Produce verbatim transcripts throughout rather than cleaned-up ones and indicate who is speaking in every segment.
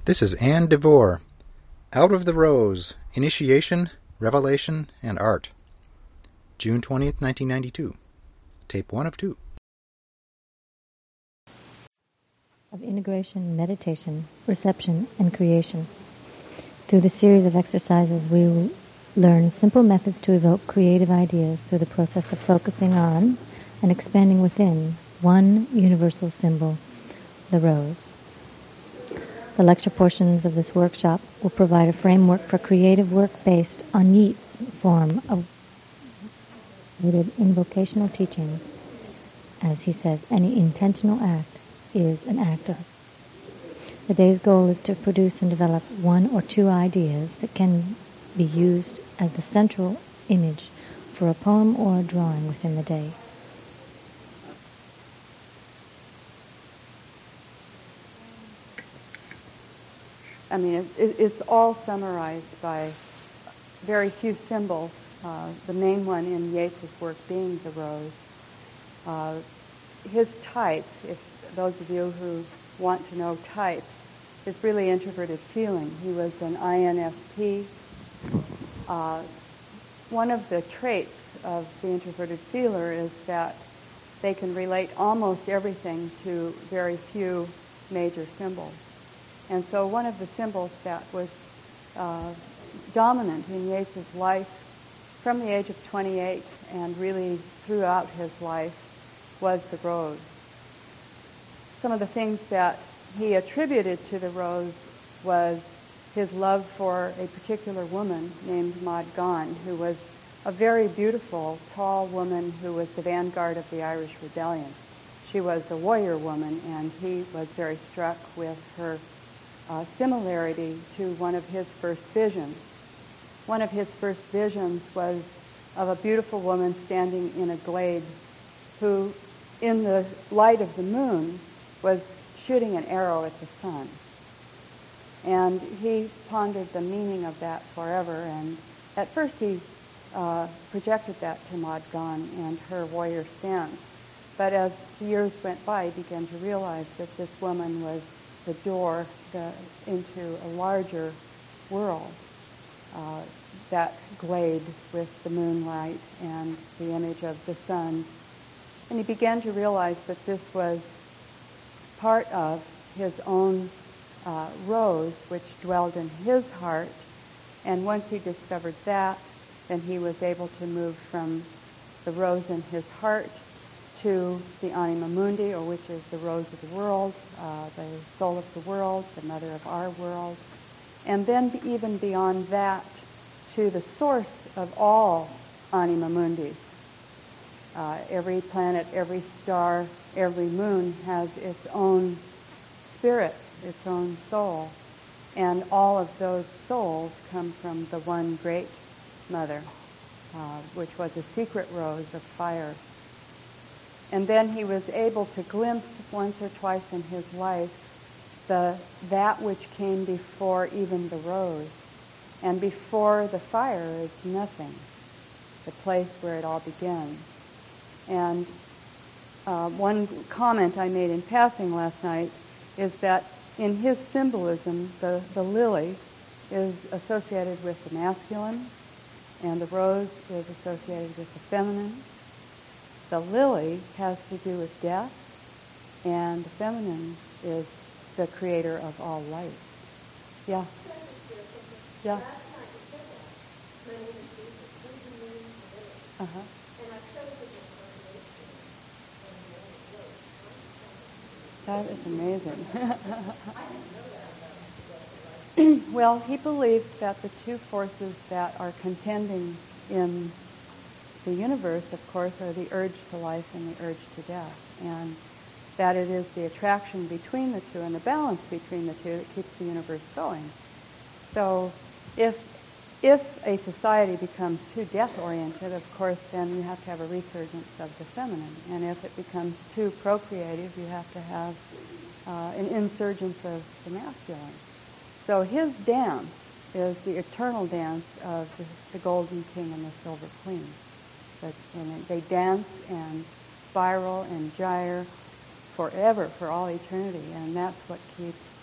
Speaker 1: This is Anne DeVore. Out of the Rose, Initiation, Revelation, and Art. June twentieth, nineteen ninety-two. Tape one of two.
Speaker 2: Of integration, meditation, reception, and creation. Through the series of exercises, we will learn simple methods to evoke creative ideas through the process of focusing on and expanding within one universal symbol, the rose. The lecture portions of this workshop will provide a framework for creative work based on Yeats' form of invocational teachings. As he says, any intentional act is an act of. The day's goal is to produce and develop one or two ideas that can be used as the central image for a poem or a drawing within the day.
Speaker 3: I mean, it, it, it's all summarized by very few symbols, uh, the main one in Yeats's work being the rose. Uh, his type, if those of you who want to know types, is really introverted feeling. He was an I N F P. Uh, one of the traits of the introverted feeler is that they can relate almost everything to very few major symbols. And so one of the symbols that was uh, dominant in Yeats's life from the age of twenty-eight and really throughout his life was the rose. Some of the things that he attributed to the rose was his love for a particular woman named Maud Gonne, who was a very beautiful, tall woman who was the vanguard of the Irish Rebellion. She was a warrior woman, and he was very struck with her uh, similarity to one of his first visions. One of his first visions was of a beautiful woman standing in a glade who, in the light of the moon, was shooting an arrow at the sun. And he pondered the meaning of that forever, and at first he uh, projected that to Maud Gonne and her warrior stance. But as the years went by, he began to realize that this woman was the door the, into a larger world, uh, that glade with the moonlight and the image of the sun. And he began to realize that this was part of his own uh, rose, which dwelled in his heart. And once he discovered that, then he was able to move from the rose in his heart to the anima mundi, or which is the rose of the world, uh, the soul of the world, the mother of our world. And then even beyond that, to the source of all anima mundis. Uh, every planet, every star, every moon has its own spirit, its own soul. And all of those souls come from the one great mother, uh, which was a secret rose of fire. And then he was able to glimpse once or twice in his life the that which came before even the rose. And before the fire, it's nothing, the place where it all begins. And uh, one comment I made in passing last night is that in his symbolism, the, the lily is associated with the masculine, and the rose is associated with the feminine. The lily has to do with death, and the feminine is the creator of all life. Yeah. Yeah. Uh-huh. That is amazing. Well, he believed that the two forces that are contending in the universe, of course, are the urge to life and the urge to death, and that it is the attraction between the two and the balance between the two that keeps the universe going. So if if a society becomes too death-oriented, of course, then you have to have a resurgence of the feminine. And if it becomes too procreative, you have to have uh, an insurgence of the masculine. So his dance is the eternal dance of the, the golden king and the silver queen. But, and they dance and spiral and gyre forever, for all eternity, and that's what keeps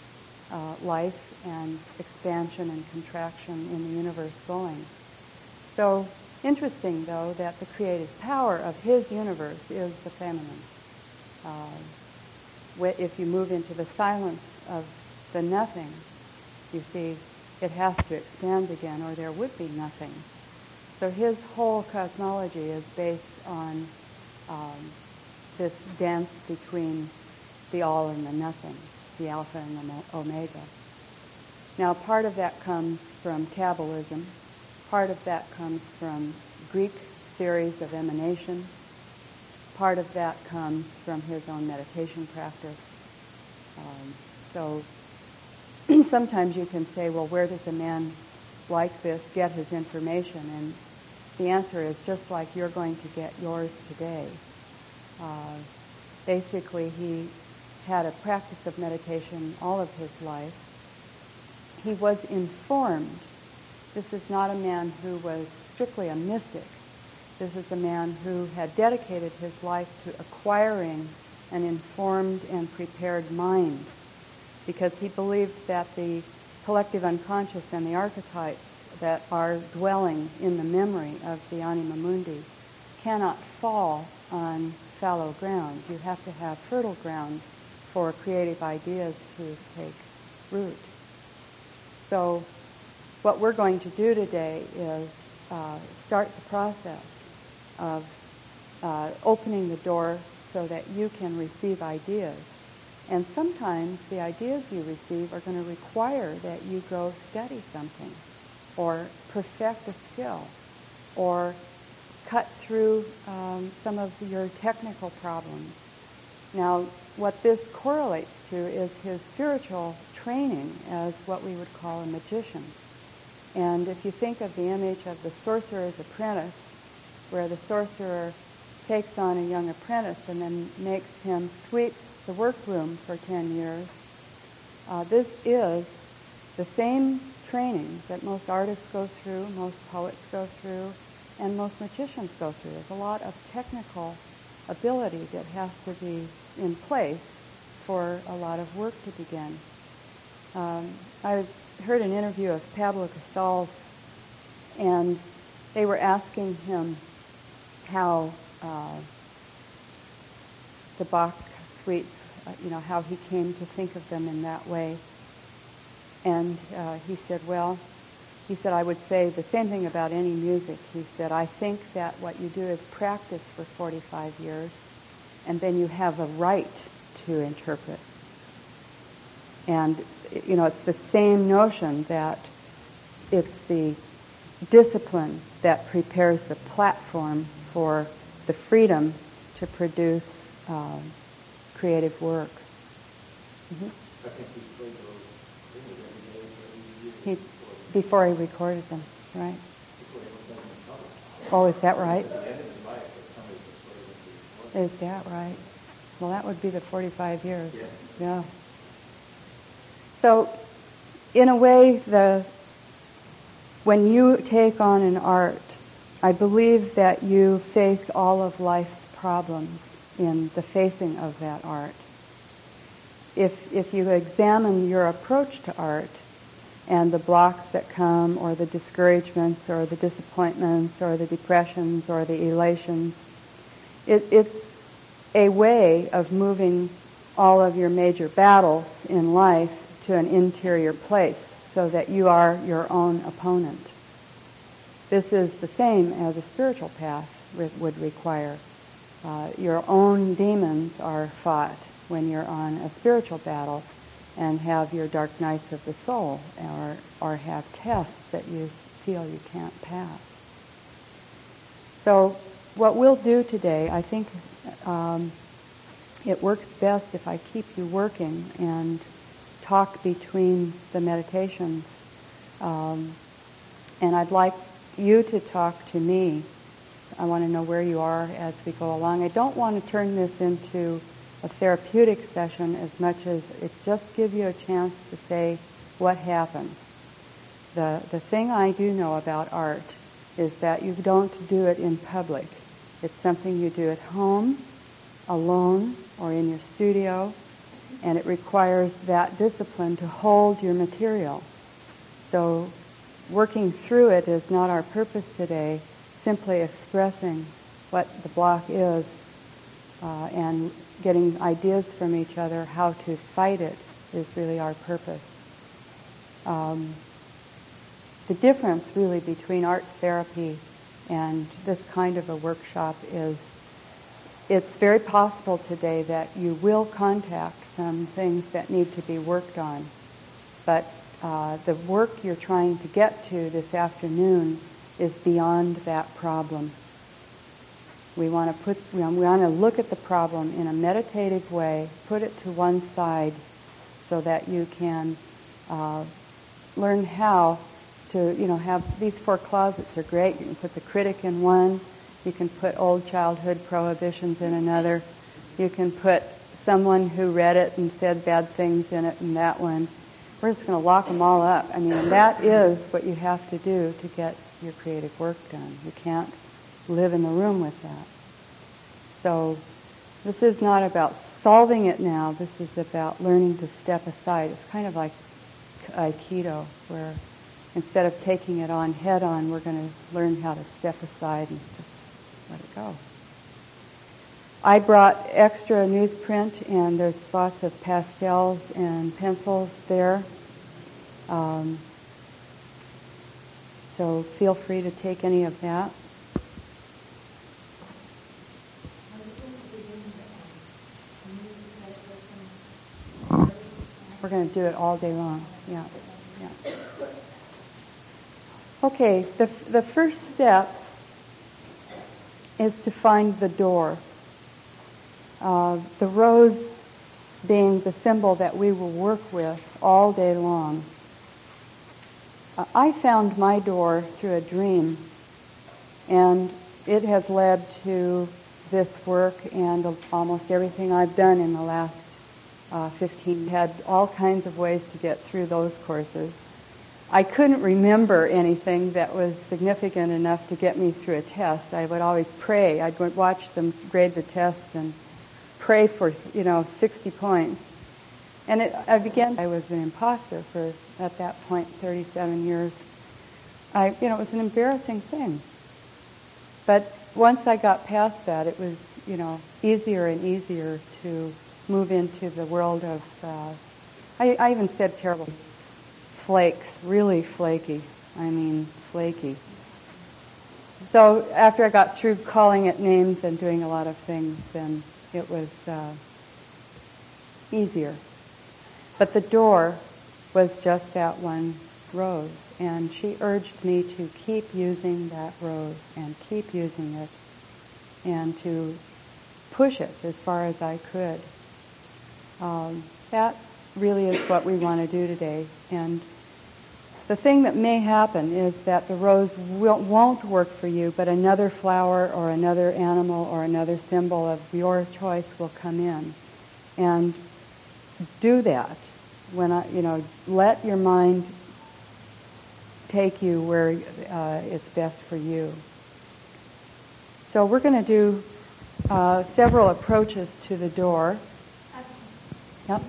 Speaker 3: uh, life and expansion and contraction in the universe going. So interesting, though, that the creative power of his universe is the feminine. Uh, if you move into the silence of the nothing, you see it has to expand again or there would be nothing. So his whole cosmology is based on um, this dance between the all and the nothing, the alpha and the omega. Now, part of that comes from Kabbalism. Part of that comes from Greek theories of emanation. Part of that comes from his own meditation practice. Um, so sometimes you can say, well, where does a man like this get his information? And the answer is just like you're going to get yours today. Uh, basically, he had a practice of meditation all of his life. He was informed. This is not a man who was strictly a mystic. This is a man who had dedicated his life to acquiring an informed and prepared mind, because he believed that the collective unconscious and the archetypes that are dwelling in the memory of the anima mundi cannot fall on fallow ground. You have to have fertile ground for creative ideas to take root. So what we're going to do today is uh, start the process of uh, opening the door so that you can receive ideas. And sometimes the ideas you receive are going to require that you go study something or perfect a skill or cut through um, some of your technical problems. Now, what this correlates to is his spiritual training as what we would call a magician. And if you think of the image of the sorcerer's apprentice, where the sorcerer takes on a young apprentice and then makes him sweep the workroom for ten years, uh, this is the same training that most artists go through, most poets go through, and most magicians go through. There's a lot of technical ability that has to be in place for a lot of work to begin. Um, I heard an interview of Pablo Casals, and they were asking him how uh, the Bach suites, uh, you know, how he came to think of them in that way. And uh, he said, well, he said, I would say the same thing about any music. He said, I think that what you do is practice for forty-five years, and then you have a right to interpret. And, you know, it's the same notion that it's the discipline that prepares the platform for the freedom to produce um, creative work. Mm-hmm.
Speaker 4: I think he played those things every day for eighty years.
Speaker 3: He, before he recorded them, right?
Speaker 4: Before he put them in color.
Speaker 3: Oh, is that right?
Speaker 4: At the end of his life, if somebody just played them before.
Speaker 3: Is that right? Well, that would be the forty-five years.
Speaker 4: Yeah.
Speaker 3: Yeah. So, in a way, the when you take on an art, I believe that you face all of life's problems in the facing of that art. If if you examine your approach to art and the blocks that come, or the discouragements, or the disappointments, or the depressions, or the elations, it, it's a way of moving all of your major battles in life to an interior place so that you are your own opponent. This is the same as a spiritual path re- would require. Uh, your own demons are fought when you're on a spiritual battle and have your dark nights of the soul, or, or have tests that you feel you can't pass. So what we'll do today, I think um, it works best if I keep you working and talk between the meditations. Um, and I'd like you to talk to me. I want to know where you are as we go along. I don't want to turn this into a therapeutic session as much as it just give you a chance to say what happened. The, the thing I do know about art is that you don't do it in public. It's something you do at home, alone, or in your studio, And it requires that discipline to hold your material. So working through it is not our purpose today, simply expressing what the block is uh, and getting ideas from each other how to fight it is really our purpose. Um, the difference really between art therapy and this kind of a workshop is it's very possible today that you will contact some things that need to be worked on, but uh, the work you're trying to get to this afternoon is beyond that problem. We want to put, we want to look at the problem in a meditative way, put it to one side, so that you can uh, learn how to, you know, have these four closets are great. You can put the critic in one. You can put old childhood prohibitions in another. You can put someone who read it and said bad things in it in that one. We're just going to lock them all up. I mean, and that is what you have to do to get your creative work done. You can't live in the room with that. So this is not about solving it now. This is about learning to step aside. It's kind of like Aikido, where instead of taking it on head on, we're going to learn how to step aside and just let it go. I brought extra newsprint, and there's lots of pastels and pencils there. Um, so feel free to take any of that. We're going to do it all day long. Yeah, yeah. Okay, the the first step is to find the door. Uh, the rose being the symbol that we will work with all day long. Uh, I found my door through a dream, and it has led to this work and almost everything I've done in the last uh, fifteen. Had all kinds of ways to get through those courses. I couldn't remember anything that was significant enough to get me through a test. I would always pray. I'd watch them grade the tests and pray for, you know, sixty points. And it, I began, I was an imposter for, at that point, thirty-seven years. I, you know, it was an embarrassing thing. But once I got past that, it was, you know, easier and easier to move into the world of, uh, I, I even said terrible flakes, really flaky. I mean, flaky. So after I got through calling it names and doing a lot of things, then it was uh, easier. But the door was just that one rose, and she urged me to keep using that rose and keep using it and to push it as far as I could. Um, that really is what we want to do today. And the thing that may happen is that the rose will, won't work for you, but another flower or another animal or another symbol of your choice will come in. And do that. When I, you know, let your mind take you where uh, it's best for you. So we're going to do uh, several approaches to the door. Yep.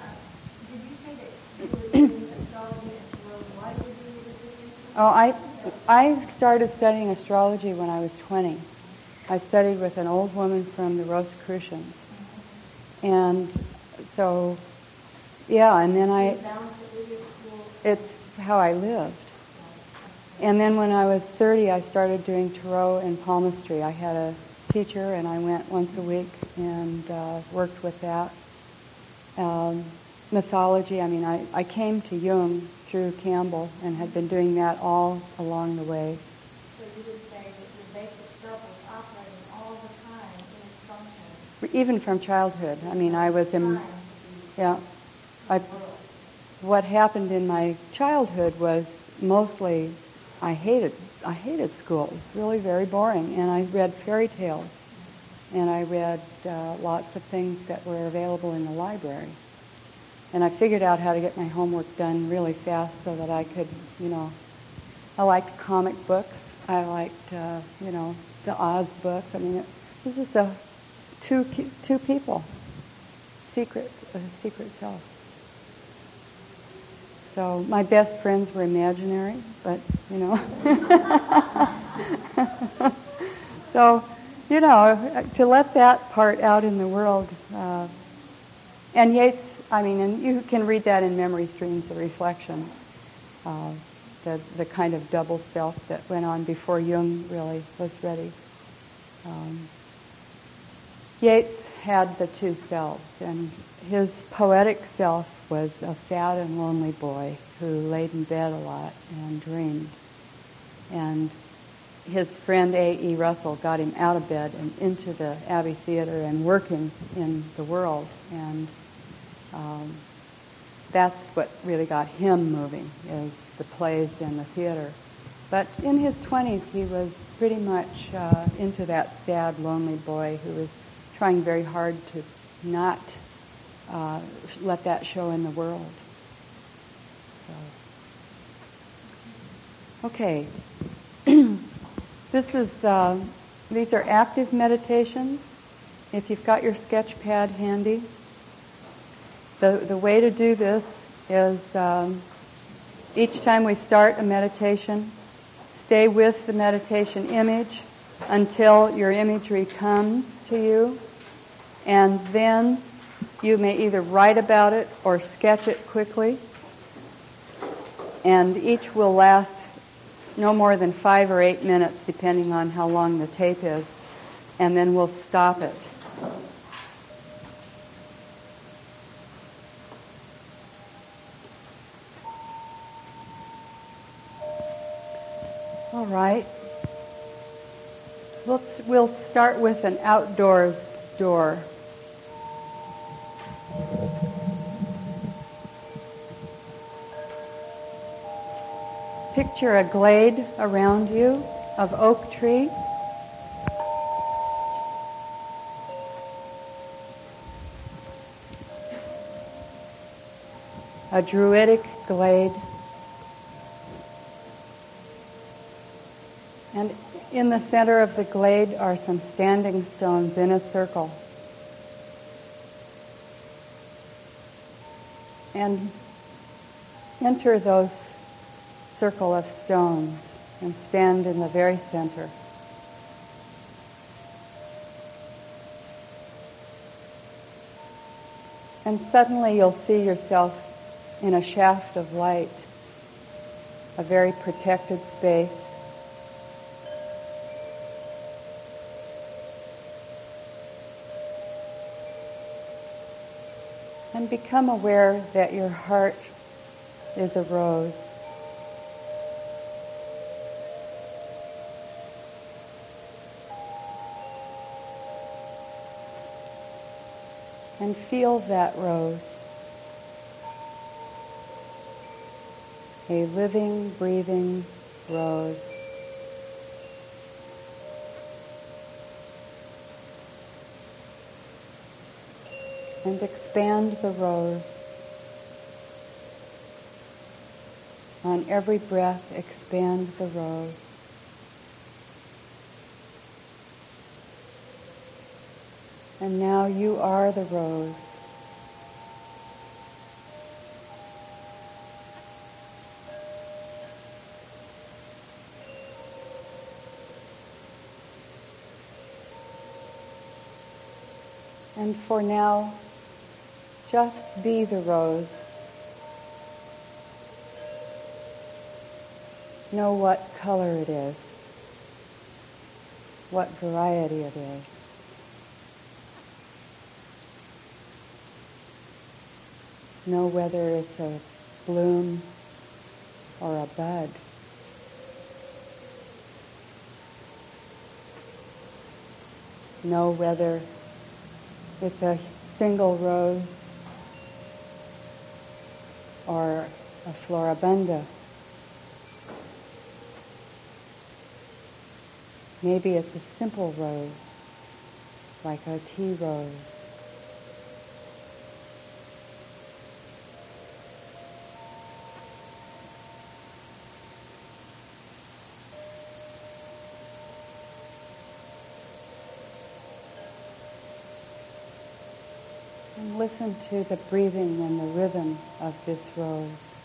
Speaker 3: Oh, I I started studying astrology when I was twenty. I studied with an old woman from the Rosicrucians. And so, yeah, and then I, it's how I lived. And then when I was thirty, I started doing tarot and palmistry. I had a teacher, and I went once a week and uh, worked with that. Um, mythology, I mean, I, I came to Jung through Campbell and had been doing that all along the way.
Speaker 2: So you would say that your basic self was operating all the time in its function?
Speaker 3: Even from childhood. I mean, I was in, yeah. I, what happened in my childhood was mostly, I hated, I hated school. It was really very boring. And I read fairy tales. And I read uh, lots of things that were available in the library. And I figured out how to get my homework done really fast so that I could, you know, I liked comic books. I liked, uh, you know, the Oz books. I mean, it was just a two two people, secret the secret self. So my best friends were imaginary, but, you know. So, you know, to let that part out in the world. Uh, and Yeats, I mean, and you can read that in Memory Streams, the reflections, uh, the, the kind of double self that went on before Jung really was ready. Um, Yeats had the two selves, and his poetic self was a sad and lonely boy who laid in bed a lot and dreamed. And his friend A E. Russell got him out of bed and into the Abbey Theatre and working in the world. And um, that's what really got him moving, is the plays and the theater. But in his twenties, he was pretty much uh, into that sad, lonely boy who was trying very hard to not uh, let that show in the world. So. Okay. This is, uh, these are active meditations. If you've got your sketch pad handy, the, the way to do this is um, each time we start a meditation, stay with the meditation image until your imagery comes to you, and then you may either write about it or sketch it quickly, and each will last no more than five or eight minutes, depending on how long the tape is, and then we'll stop it. All right. We'll, we'll start with an outdoors door. Picture a glade around you of oak tree. A druidic glade. And in the center of the glade are some standing stones in a circle. And enter those circle of stones and stand in the very center. And suddenly you'll see yourself in a shaft of light, a very protected space. And become aware that your heart is a rose. And feel that rose. A living, breathing rose. And expand the rose. On every breath, expand the rose. And now you are the rose. And for now, just be the rose. Know what color it is, what variety it is. Know whether it's a bloom or a bud. Know whether it's a single rose or a floribunda. Maybe it's a simple rose, like a tea rose. listen to the breathing and the rhythm of this rose.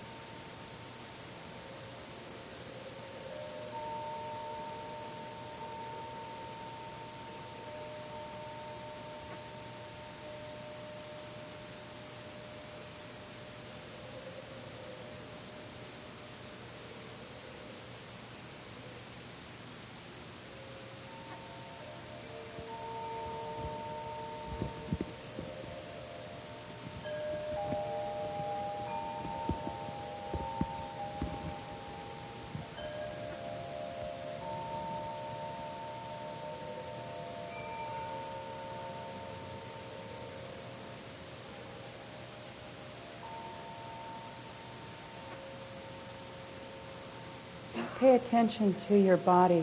Speaker 3: Pay attention to your body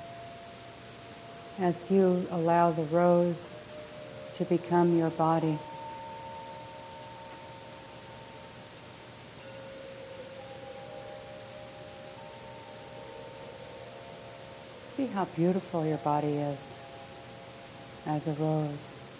Speaker 3: as you allow the rose to become your body. See how beautiful your body is as a rose.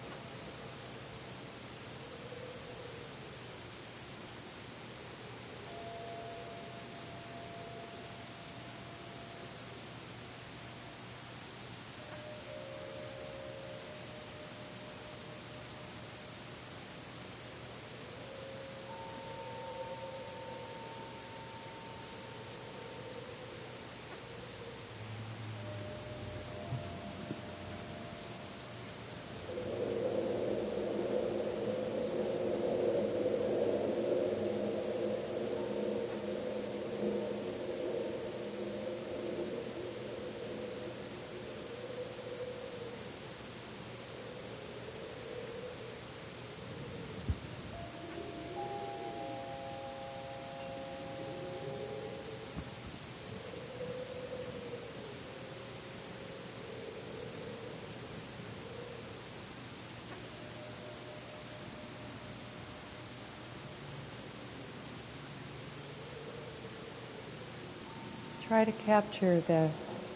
Speaker 3: Try to capture the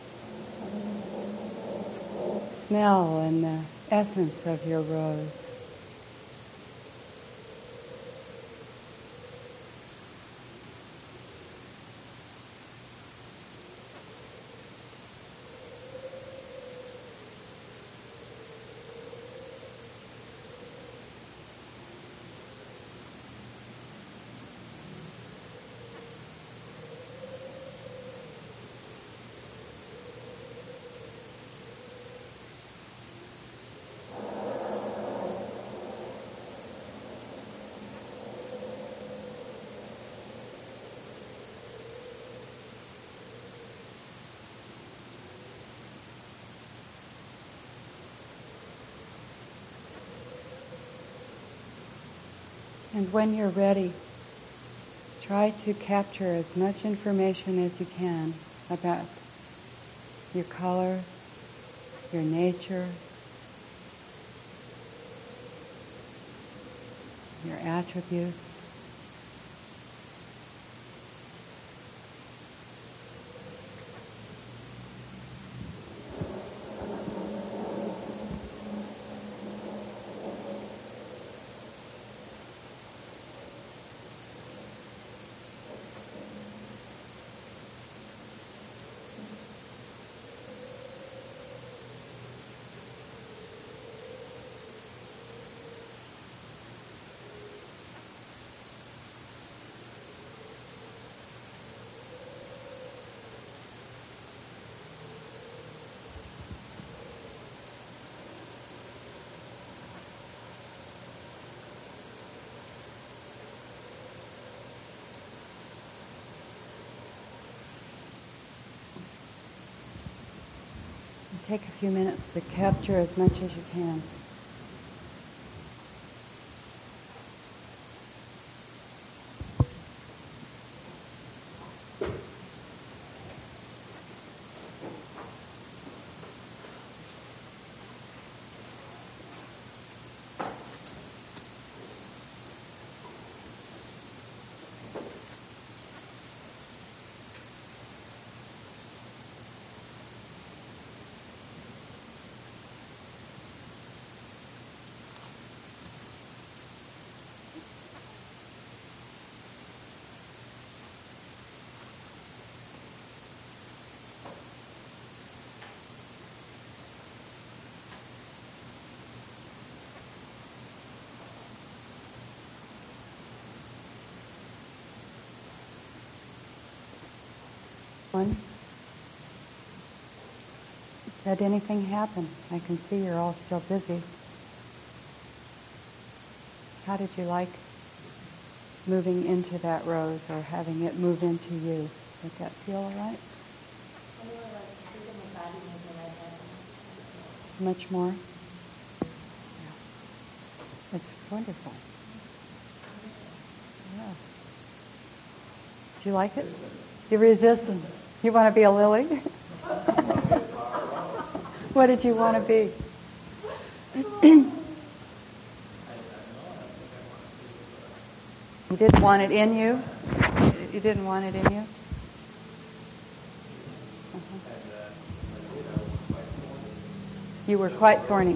Speaker 3: smell and the essence of your rose. And when you're ready, try to capture as much information as you can about your color, your nature, your attributes. Take a few minutes to capture as much as you can. one. Did anything happen? I can see you're all still busy. How did you like moving into that rose or having it move into you? Did that feel all right? Much more? Yeah. It's wonderful. Yeah. Do you like it? You're resistant. You want to be a lily? What did you want to be? You didn't want it in you? You didn't want it in you? Uh-huh. You were quite thorny.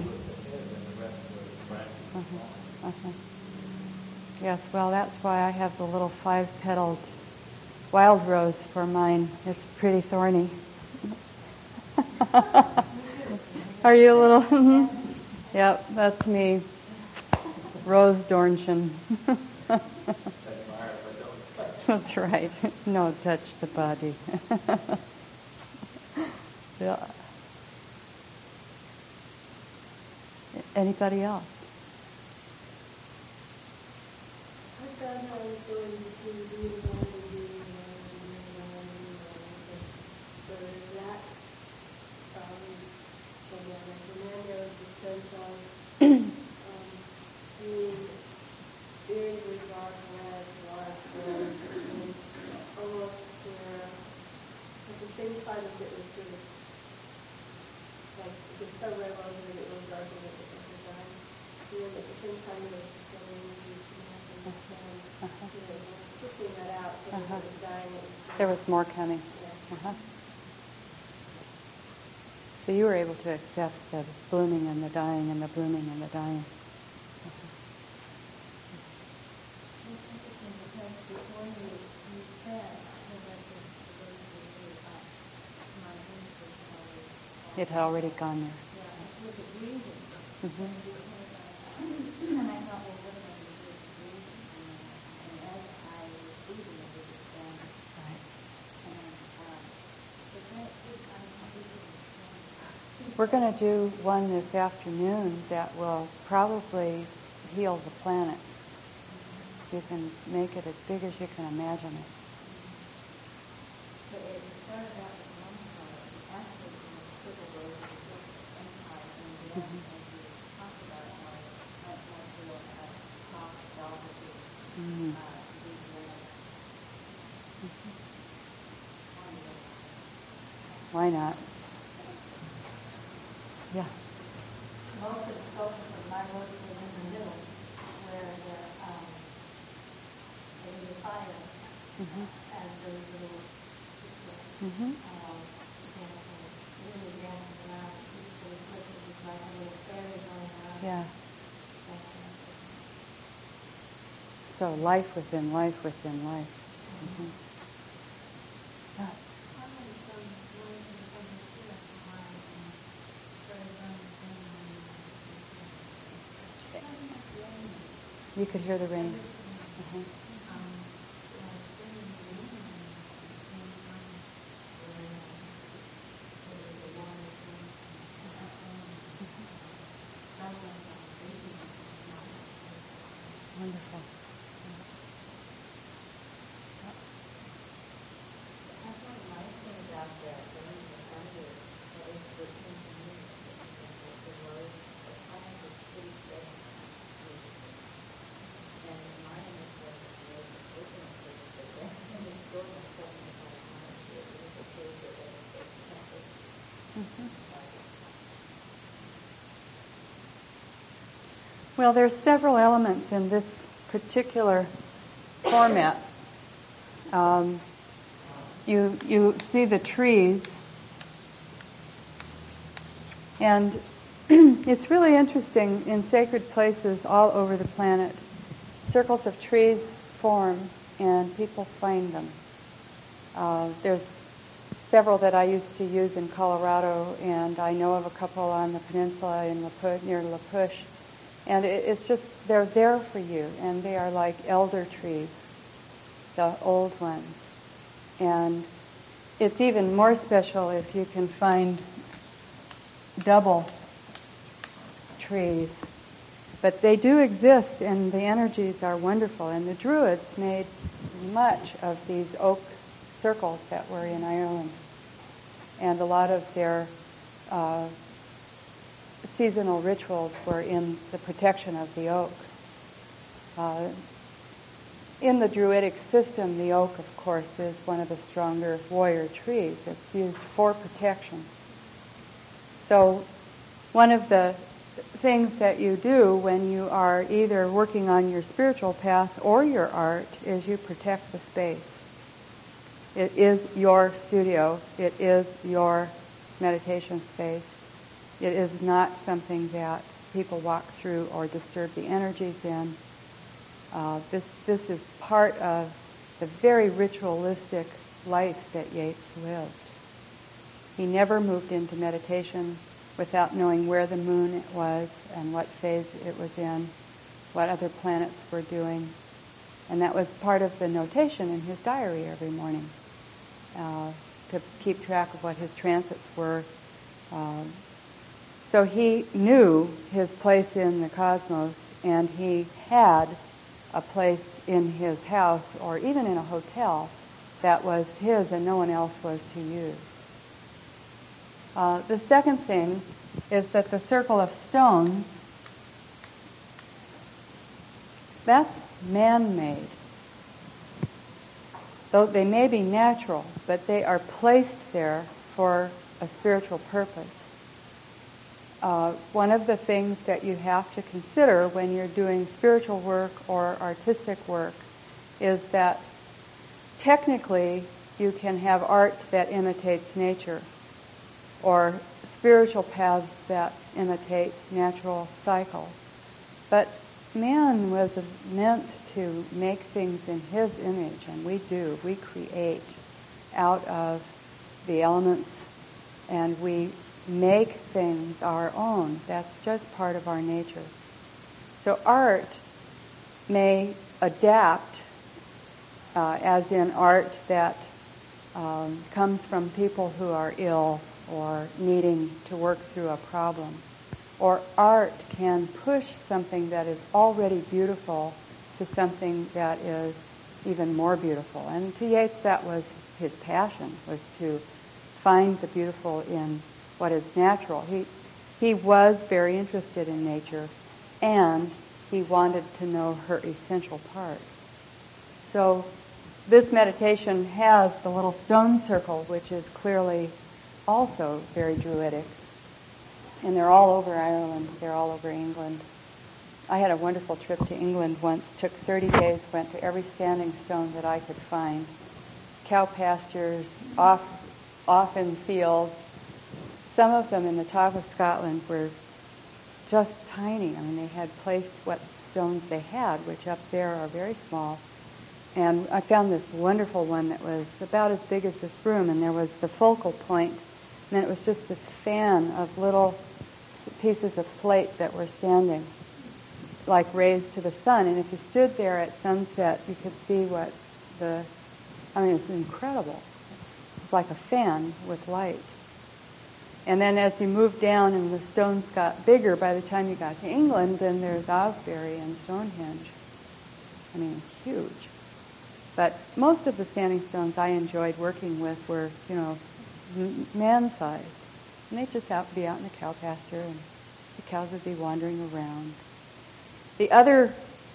Speaker 3: Uh-huh. Uh-huh. Yes, well, that's why I have the little five-petaled wild rose for mine. It's pretty thorny. Are you a little? Yep, that's me. Rose Dornchen. That's right. No, touch the body. Yeah. Anybody else?
Speaker 5: I thought I was going to do the one so that um, so yeah, like Fernando, the sense of um, being very regard as large and almost where at the same time as it was sort of like the sunlight was and it was dark and it was design, and at the same time it was saying you have to understand,
Speaker 3: Uh-huh.
Speaker 5: you know, pushing that out so that
Speaker 3: Uh-huh.
Speaker 5: it was dying. It was
Speaker 3: There was more coming.
Speaker 5: yeah.
Speaker 3: Uh-huh. So you were able to accept the blooming and the dying and the blooming and the dying. Uh-huh. It had already gone there. Mm-hmm. We're going to do one this afternoon that will probably heal the planet. You can make it as big as you can imagine it. Mm-hmm. Mm-hmm. Why not? Yeah.
Speaker 5: Most of the focus of my work is in the middle, where the um, in the fire
Speaker 3: Mm-hmm.
Speaker 5: as those little
Speaker 3: Mm-hmm.
Speaker 5: um, dancing, really dancing around. Each of the places is like a little fairy going around.
Speaker 3: Yeah.
Speaker 5: That kind of thing.
Speaker 3: So life within life within life. Mm-hmm. Yeah. You could hear the rain. Uh-huh. Wonderful. Mm-hmm. Well, there's several elements in this particular format. Um, you you see the trees, and it's really interesting in sacred places all over the planet. Circles of trees form, and people find them. Uh, there's several that I used to use in Colorado, and I know of a couple on the peninsula in La Push, near La Push. And it, it's just, they're there for you, and they are like elder trees, the old ones. And it's even more special if you can find double trees. But they do exist, and the energies are wonderful. And the Druids made much of these oak circles that were in Ireland. And a lot of their uh, seasonal rituals were in the protection of the oak. Uh, in the Druidic system, the oak, of course, is one of the stronger warrior trees. It's used for protection. So one of the things that you do when you are either working on your spiritual path or your art is you protect the space. It is your studio. It is your meditation space. It is not something that people walk through or disturb the energies in. Uh, this, this is part of the very ritualistic life that Yeats lived. He never moved into meditation without knowing where the moon was and what phase it was in, what other planets were doing. And that was part of the notation in his diary every morning, uh, to keep track of what his transits were. Um, so he knew his place in the cosmos, and he had a place in his house or even in a hotel that was his and no one else was to use. Uh, the second thing is that the circle of stones, that's man-made. Though they may be natural, but they are placed there for a spiritual purpose. Uh, one of the things that you have to consider when you're doing spiritual work or artistic work is that technically you can have art that imitates nature, or spiritual paths that imitate natural cycles. But man was meant to make things in his image, and we do. We create out of the elements, and we make things our own. That's just part of our nature. So art may adapt, uh, as in art that um, comes from people who are ill or needing to work through a problem. Or art can push something that is already beautiful to something that is even more beautiful. And to Yeats, that was his passion, was to find the beautiful in what is natural. He, he was very interested in nature, and he wanted to know her essential part. So this meditation has the little stone circle, which is clearly also very Druidic. And they're all over Ireland. They're all over England. I had a wonderful trip to England once. Took thirty days, went to every standing stone that I could find. Cow pastures, off, off in fields. Some of them in the top of Scotland were just tiny. I mean, they had placed what stones they had, which up there are very small. And I found this wonderful one that was about as big as this room, and there was the focal point, and then it was just this fan of little pieces of slate that were standing, like raised to the sun. And if you stood there at sunset, you could see what the, I mean, it was incredible. It's like a fan with light. And then as you moved down and the stones got bigger, by the time you got to England, then there's Osbury and Stonehenge. I mean, huge. But most of the standing stones I enjoyed working with were, you know, man-sized. And they'd just out, be out in the cow pasture, and the cows would be wandering around. The other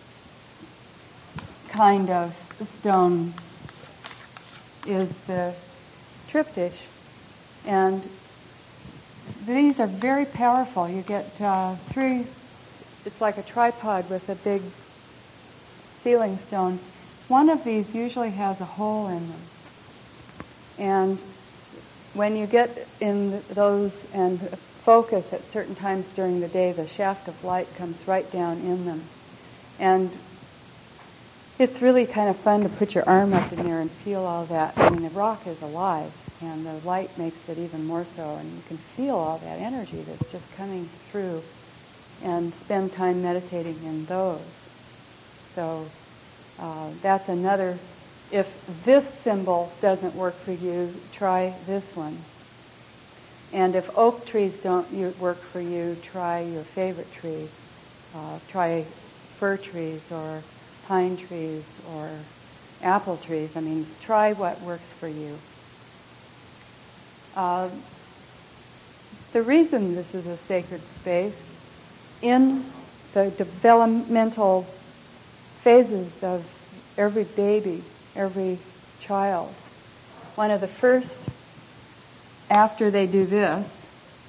Speaker 3: kind of stone is the triptych. And these are very powerful. You get uh, three, it's like a tripod with a big ceiling stone. One of these usually has a hole in them. And when you get in those and focus at certain times during the day, the shaft of light comes right down in them. And it's really kind of fun to put your arm up in there and feel all that. I mean, the rock is alive, and the light makes it even more so, and you can feel all that energy that's just coming through, and spend time meditating in those. So uh, that's another If this symbol doesn't work for you, try this one. And if oak trees don't work for you, try your favorite tree. Uh, try fir trees or pine trees or apple trees. I mean, try what works for you. Uh, the reason this is a sacred space, in the developmental phases of every baby, every child, one of the first, after they do this,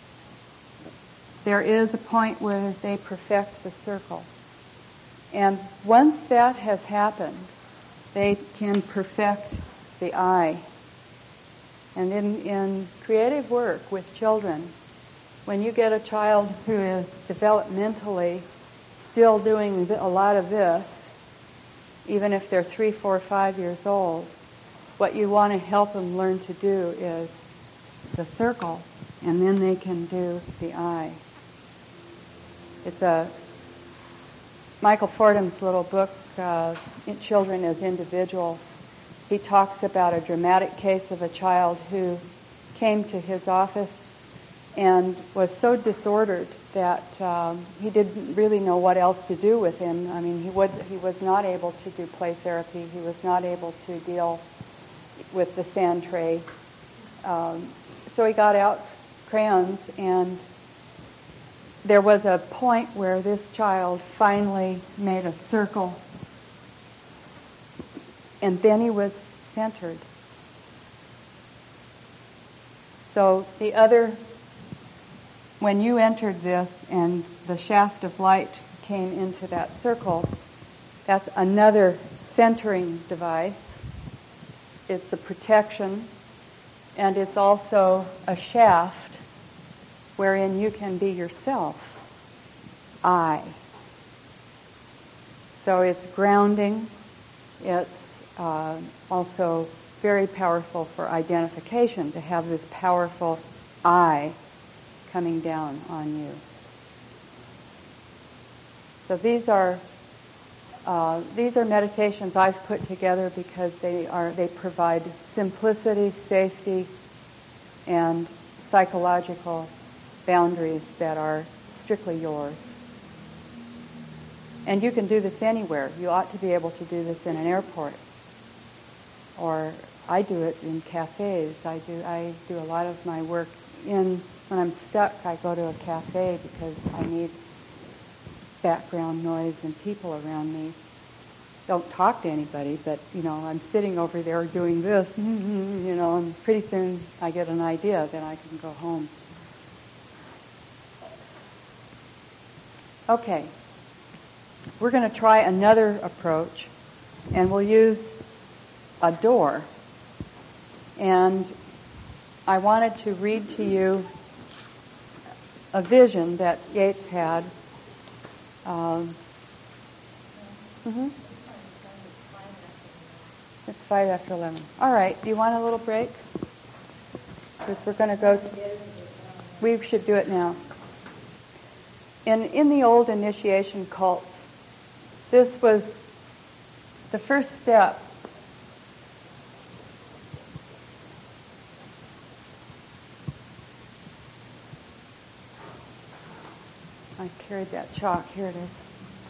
Speaker 3: there is a point where they perfect the circle. And once that has happened, they can perfect the eye. And in, in creative work with children, when you get a child who is developmentally still doing a lot of this, even if they're three, four, five years old, what you want to help them learn to do is the circle, and then they can do the eye. It's a Michael Fordham's little book, uh, Children as Individuals. He talks about a dramatic case of a child who came to his office and was so disordered that um, he didn't really know what else to do with him. I mean, he would he was not able to do play therapy. He was not able to deal with the sand tray. Um, so he got out crayons, and there was a point where this child finally made a circle, and then he was centered. So the other, when you entered this and the shaft of light came into that circle, that's another centering device. It's a protection, and it's also a shaft wherein you can be yourself. I. So it's grounding. It's uh, also very powerful for identification, to have this powerful I coming down on you. So these are uh, these are meditations I've put together because they are they provide simplicity, safety, and psychological boundaries that are strictly yours. And you can do this anywhere. You ought to be able to do this in an airport, or I do it in cafes. I do I do a lot of my work in when I'm stuck. I go to a cafe because I need background noise and people around me. Don't talk to anybody, but you know, I'm sitting over there doing this, you know, and pretty soon I get an idea, then I can go home. Okay, we're going to try another approach, and we'll use a door. And I wanted to read to you a vision that Yeats had. Um, mm-hmm. It's five after eleven. All right, do you want a little break? Because we're going to go to... We should do it now. In, in the old initiation cults, this was the first step. I carried that chalk. Here it is.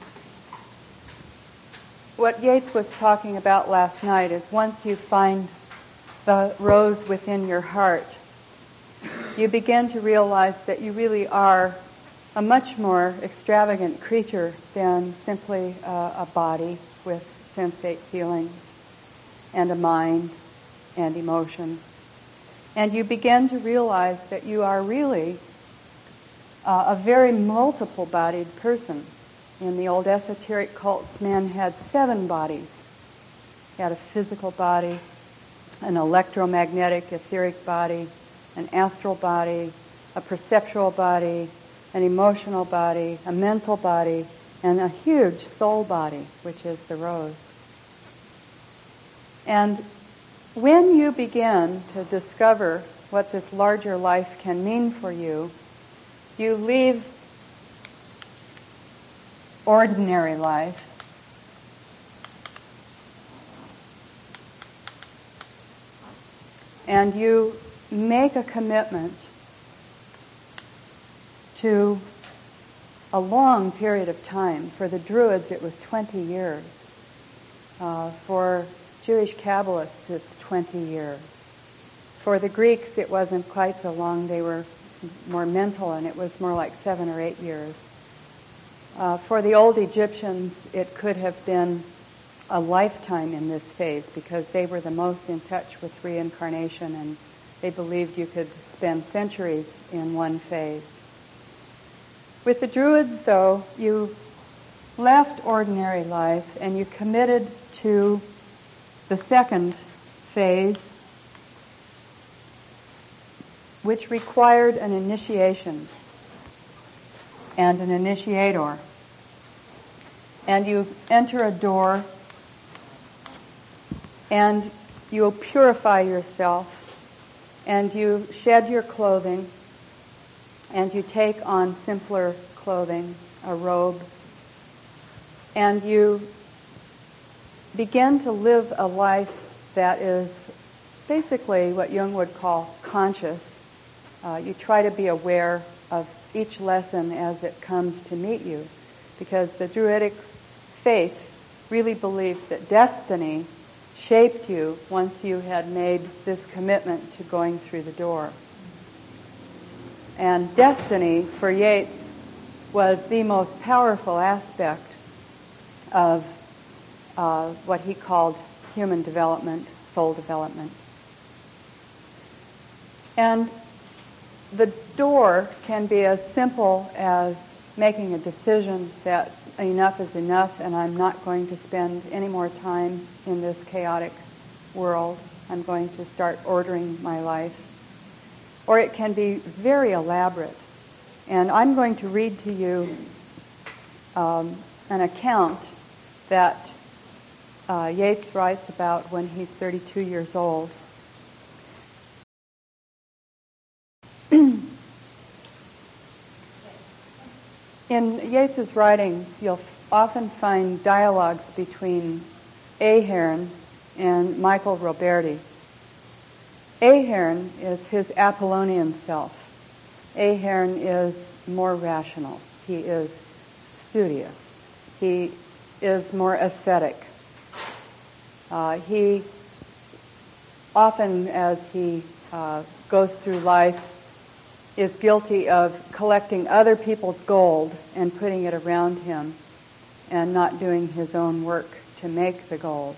Speaker 3: What Yeats was talking about last night is once you find the rose within your heart, you begin to realize that you really are a much more extravagant creature than simply uh, a body with sensate feelings and a mind and emotion. And you begin to realize that you are really uh, a very multiple-bodied person. In the old esoteric cults, man had seven bodies. He had a physical body, an electromagnetic etheric body, an astral body, a perceptual body, an emotional body, a mental body, and a huge soul body, which is the rose. And when you begin to discover what this larger life can mean for you, you leave ordinary life and you make a commitment to a long period of time. For the Druids, it was twenty years. Uh, for Jewish Kabbalists, it's twenty years. For the Greeks, it wasn't quite so long. They were more mental, and it was more like seven or eight years. Uh, for the old Egyptians, it could have been a lifetime in this phase, because they were the most in touch with reincarnation, and they believed you could spend centuries in one phase. With the Druids, though, you left ordinary life and you committed to the second phase, which required an initiation and an initiator. And you enter a door and you purify yourself and you shed your clothing and you take on simpler clothing, a robe, and you begin to live a life that is basically what Jung would call conscious. Uh, you try to be aware of each lesson as it comes to meet you, because the Druidic faith really believed that destiny shaped you once you had made this commitment to going through the door. And destiny, for Yeats, was the most powerful aspect of uh, what he called human development, soul development. And the door can be as simple as making a decision that enough is enough and I'm not going to spend any more time in this chaotic world. I'm going to start ordering my life. Or it can be very elaborate. And I'm going to read to you um, an account that uh, Yeats writes about when he's thirty-two years old. In Yeats's writings, you'll often find dialogues between Ahern and Michael Robertes. Ahern is his Apollonian self. Ahern is more rational. He is studious. He is more ascetic. Uh, he often, as he uh, goes through life, is guilty of collecting other people's gold and putting it around him and not doing his own work to make the gold.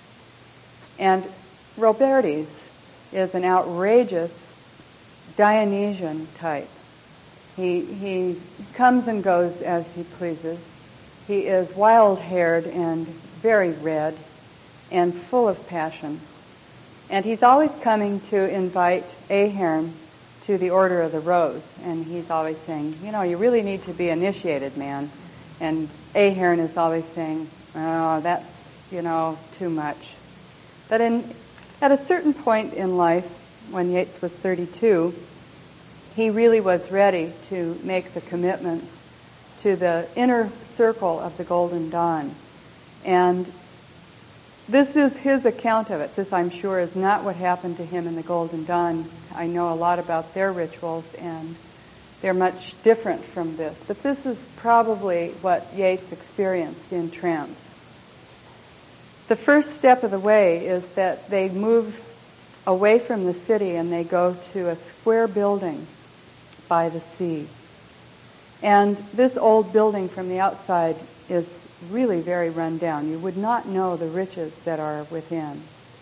Speaker 3: And Robertes is an outrageous Dionysian type. He, he comes and goes as he pleases. He is wild-haired and very red and full of passion. And he's always coming to invite Ahern to the Order of the Rose. And he's always saying, you know, you really need to be initiated, man. And Ahern is always saying, oh, that's, you know, too much. But in, at a certain point in life, when Yeats was thirty-two, he really was ready to make the commitments to the inner circle of the Golden Dawn. And this is his account of it. This, I'm sure, is not what happened to him in the Golden Dawn. I know a lot about their rituals, and they're much different from this. But this is probably what Yeats experienced in trance. The first step of the way is that they move away from the city and they go to a square building by the sea. And this old building from the outside is really very run down. You would not know the riches that are within.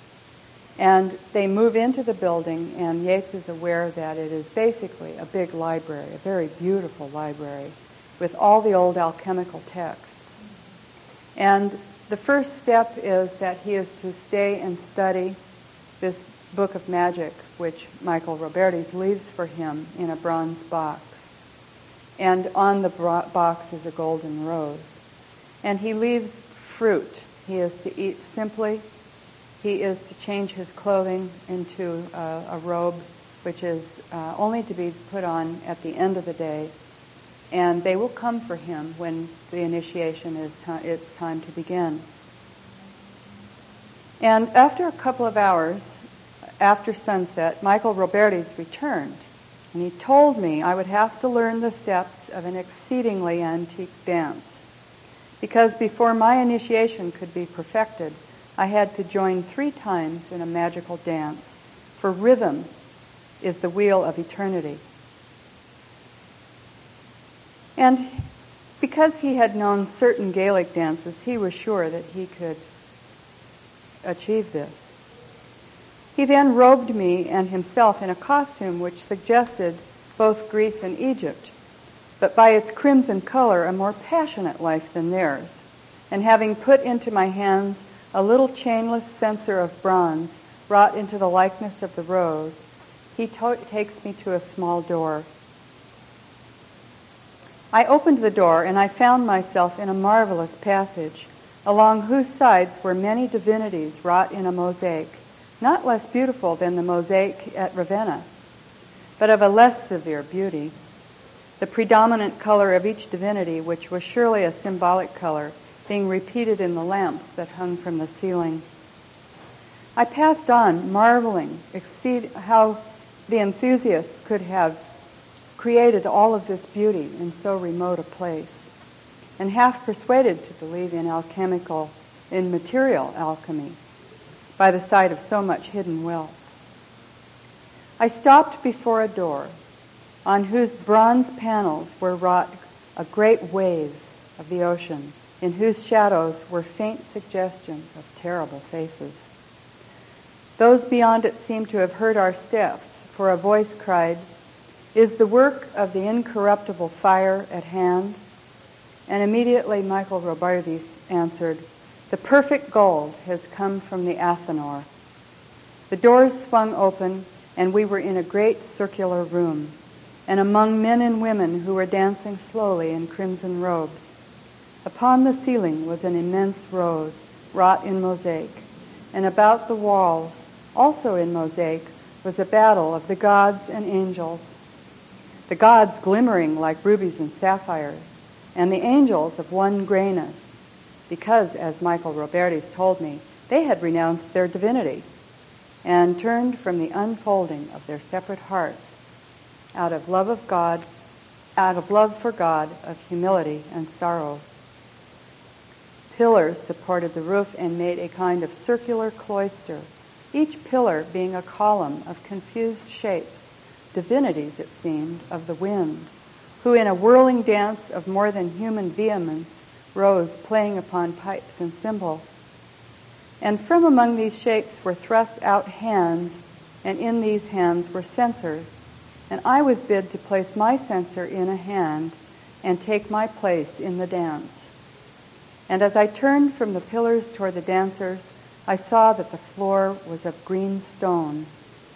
Speaker 3: And they move into the building, and Yeats is aware that it is basically a big library, a very beautiful library, with all the old alchemical texts. And the first step is that he is to stay and study this book of magic, which Michael Robertes leaves for him in a bronze box. And on the bro- box is a golden rose. And he leaves fruit. He is to eat simply. He is to change his clothing into a, a robe, which is uh, only to be put on at the end of the day. And they will come for him when the initiation is ti- it's time to begin. And after a couple of hours, after sunset, Michael Robertes returned, and he told me I would have to learn the steps of an exceedingly antique dance, because before my initiation could be perfected, I had to join three times in a magical dance, for rhythm is the wheel of eternity. And because he had known certain Gaelic dances, he was sure that he could achieve this. He then robed me and himself in a costume which suggested both Greece and Egypt, but by its crimson color, a more passionate life than theirs. And having put into my hands a little chainless censer of bronze wrought into the likeness of the rose, he to- takes me to a small door. I opened the door, and I found myself in a marvelous passage, along whose sides were many divinities wrought in a mosaic, not less beautiful than the mosaic at Ravenna, but of a less severe beauty. The predominant color of each divinity, which was surely a symbolic color, being repeated in the lamps that hung from the ceiling. I passed on, marveling exceed how the enthusiasts could have created all of this beauty in so remote a place, and half persuaded to believe in alchemical, in material alchemy, by the sight of so much hidden wealth. I stopped before a door on whose bronze panels were wrought a great wave of the ocean, in whose shadows were faint suggestions of terrible faces. Those beyond it seemed to have heard our steps, for a voice cried, "Is the work of the incorruptible fire at hand?" And immediately Michael Robertes answered, "The perfect gold has come from the Athanor." The doors swung open, and we were in a great circular room, and among men and women who were dancing slowly in crimson robes. Upon the ceiling was an immense rose, wrought in mosaic, and about the walls, also in mosaic, was a battle of the gods and angels, the gods glimmering like rubies and sapphires, and the angels of one grayness, because, as Michael Robertes told me, they had renounced their divinity and turned from the unfolding of their separate hearts out of love of God, out of love for God, of humility and sorrow. Pillars supported the roof and made a kind of circular cloister, each pillar being a column of confused shapes, divinities, it seemed, of the wind, who in a whirling dance of more than human vehemence rose, playing upon pipes and cymbals. And from among these shapes were thrust out hands, and in these hands were censers, and I was bid to place my censer in a hand and take my place in the dance. And as I turned from the pillars toward the dancers, I saw that the floor was of green stone.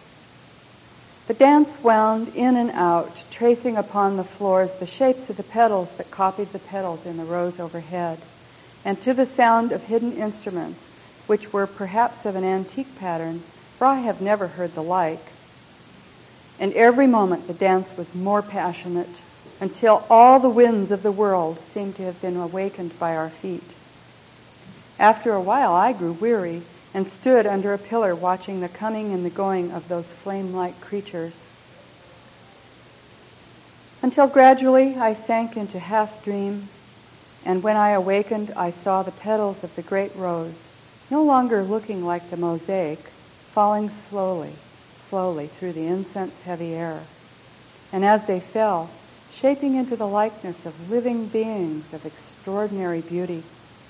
Speaker 3: The dance wound in and out, tracing upon the floors the shapes of the petals that copied the petals in the rose overhead, and to the sound of hidden instruments, which were perhaps of an antique pattern, for I have never heard the like. And every moment the dance was more passionate, until all the winds of the world seemed to have been awakened by our feet. After a while I grew weary, and stood under a pillar watching the coming and the going of those flame-like creatures, until gradually I sank into half-dream, and when I awakened I saw the petals of the great rose, no longer looking like the mosaic, falling slowly, slowly through the incense-heavy air, and as they fell, shaping into the likeness of living beings of extraordinary beauty.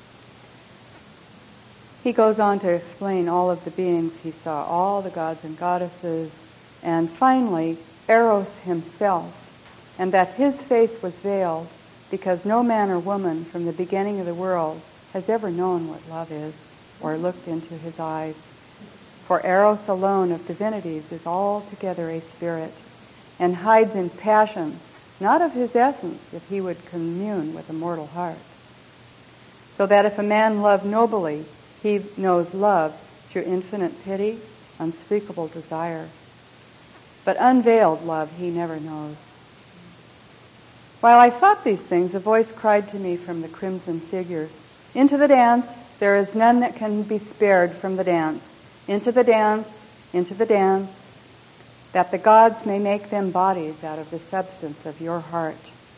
Speaker 3: He goes on to explain all of the beings he saw, all the gods and goddesses, and finally Eros himself, and that his face was veiled because no man or woman from the beginning of the world has ever known what love is or looked into his eyes. For Eros alone of divinities is altogether a spirit and hides in passions, not of his essence, if he would commune with a mortal heart. So that if a man love nobly, he knows love through infinite pity, unspeakable desire. But unveiled love he never knows. While I thought these things, a voice cried to me from the crimson figures, "Into the dance! There is none that can be spared from the dance. Into the dance! into the dance, that the gods may make them bodies out of the substance of your heart.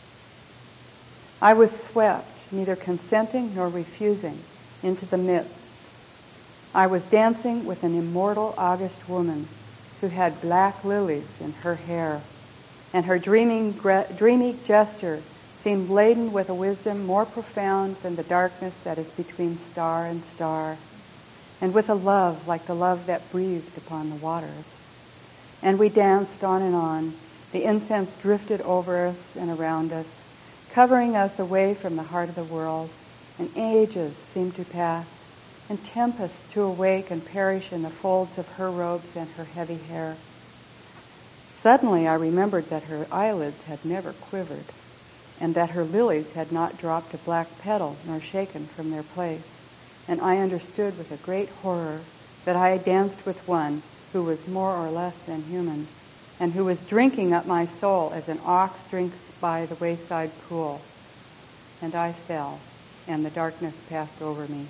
Speaker 3: I was swept, neither consenting nor refusing, into the midst. I was dancing with an immortal August woman who had black lilies in her hair, and her dreaming, dreamy gesture seemed laden with a wisdom more profound than the darkness that is between star and star, and with a love like the love that breathed upon the waters. And we danced on and on. The incense drifted over us and around us, covering us away from the heart of the world, and ages seemed to pass, and tempests to awake and perish in the folds of her robes and her heavy hair. Suddenly I remembered that her eyelids had never quivered, and that her lilies had not dropped a black petal nor shaken from their place, and I understood with a great horror that I had danced with one who was more or less than human, and who was drinking up my soul as an ox drinks by the wayside pool. And I fell, and the darkness passed over me.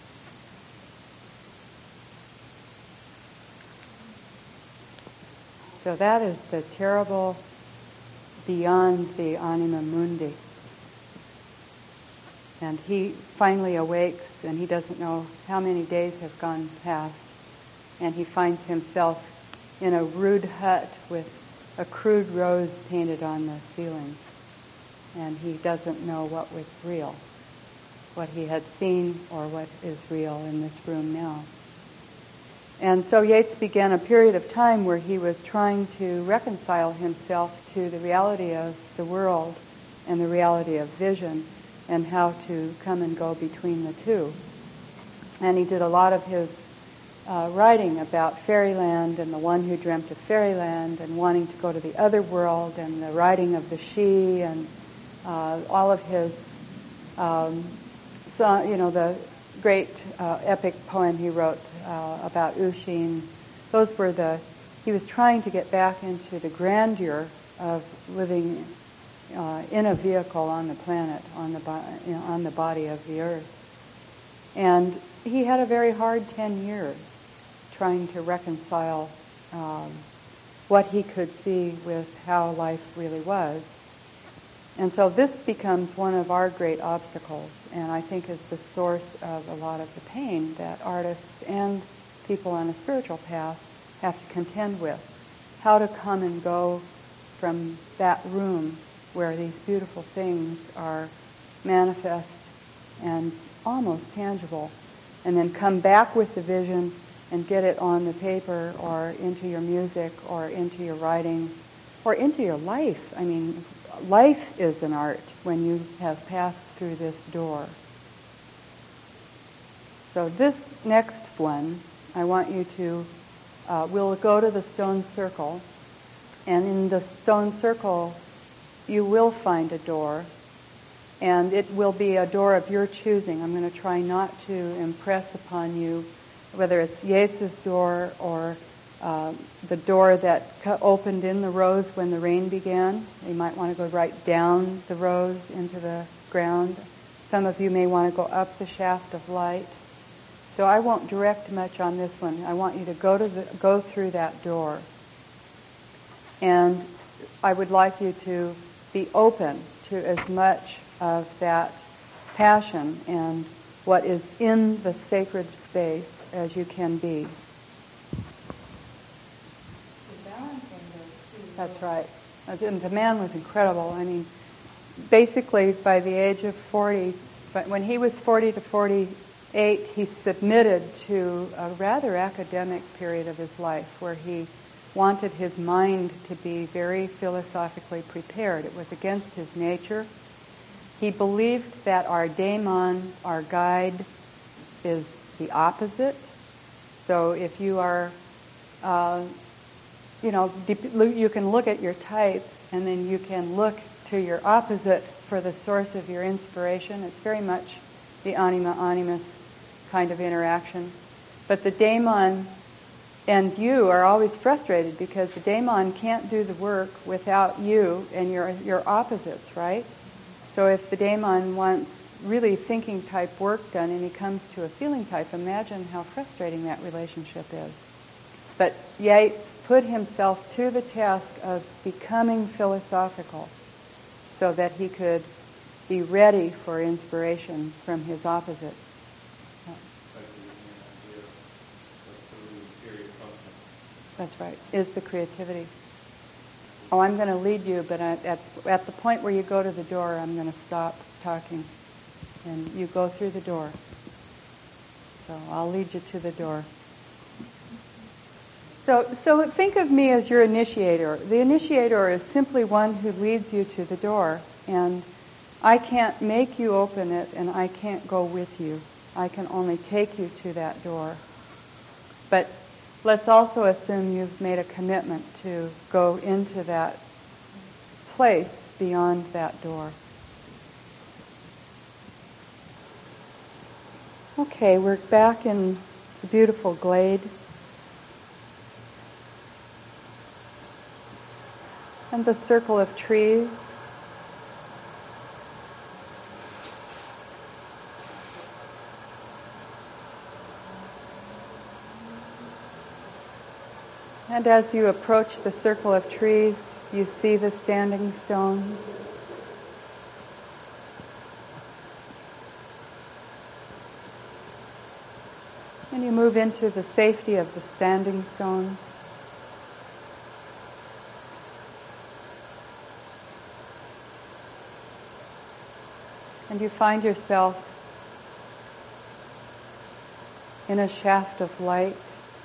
Speaker 3: So that is the terrible beyond the anima mundi. And he finally awakes, and he doesn't know how many days have gone past, and he finds himself in a rude hut with a crude rose painted on the ceiling. And he doesn't know what was real, what he had seen or what is real in this room now. And so Yeats began a period of time where he was trying to reconcile himself to the reality of the world and the reality of vision, and how to come and go between the two. And he did a lot of his uh, writing about fairyland and the one who dreamt of fairyland and wanting to go to the other world, and the writing of the She, and uh, all of his, um, so, you know, the great uh, epic poem he wrote uh, about Ushin. Those were the, he was trying to get back into the grandeur of living Uh, in a vehicle on the planet, on the bo- you know, on the body of the earth. And he had a very hard ten years trying to reconcile um, what he could see with how life really was. And so this becomes one of our great obstacles, and I think is the source of a lot of the pain that artists and people on a spiritual path have to contend with. How to come and go from that room where these beautiful things are manifest and almost tangible, and then come back with the vision and get it on the paper or into your music or into your writing or into your life. I mean, life is an art when you have passed through this door. So this next one, I want you to, uh, we'll go to the stone circle, and in the stone circle you will find a door, and it will be a door of your choosing. I'm going to try not to impress upon you whether it's Yeats's door or uh, the door that opened in the rose when the rain began. You might want to go right down the rose into the ground. Some of you may want to go up the shaft of light. So I won't direct much on this one. I want you to go to the, go through that door. And I would like you to be open to as much of that passion and what is in the sacred space as you can be. That's right. And the man was incredible. I mean, basically by the age of forty, but when he was forty to forty-eight, he submitted to a rather academic period of his life where he wanted his mind to be very philosophically prepared. It was against his nature. He believed that our daemon, our guide, is the opposite. So if you are, uh, you know, you can look at your type and then you can look to your opposite for the source of your inspiration. It's very much the anima animus kind of interaction. But the daemon and you are always frustrated because the daemon can't do the work without you and your your opposites, right? So if the daemon wants really thinking type work done and he comes to a feeling type, imagine how frustrating that relationship is. But Yeats put himself to the task of becoming philosophical so that he could be ready for inspiration from his opposite. That's right, is the creativity. Oh, I'm going to lead you, but I, at, at the point where you go to the door, I'm going to stop talking. And you go through the door. So I'll lead you to the door. So, so think of me as your initiator. The initiator is simply one who leads you to the door. And I can't make you open it, and I can't go with you. I can only take you to that door. But let's also assume you've made a commitment to go into that place beyond that door. Okay, we're back in the beautiful glade. And the circle of trees. And as you approach the circle of trees, you see the standing stones. And you move into the safety of the standing stones. And you find yourself in a shaft of light.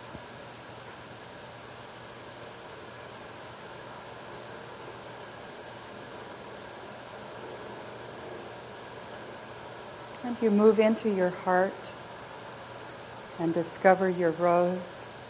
Speaker 3: And you move into your heart and discover your rose.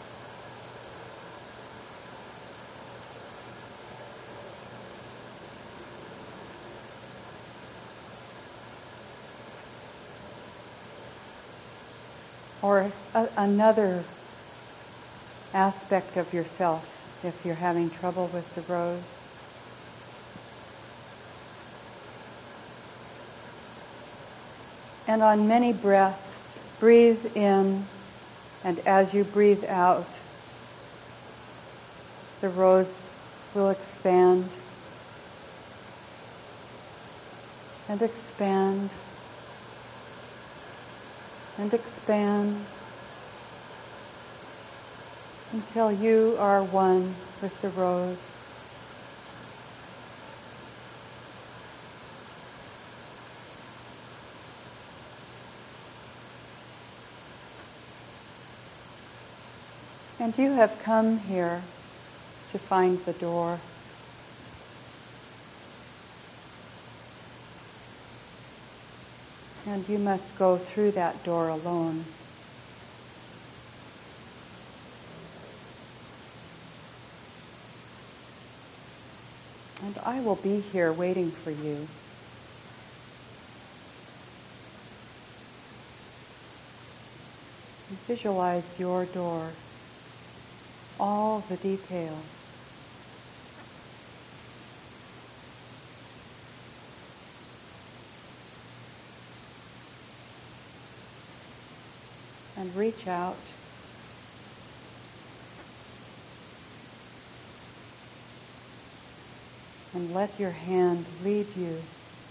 Speaker 3: Or a, another aspect of yourself, if you're having trouble with the rose. And on many breaths, breathe in, and as you breathe out, the rose will expand and expand and expand until you are one with the rose. And you have come here to find the door. And you must go through that door alone. And I will be here waiting for you. And visualize your door. All the details. And reach out. And let your hand lead you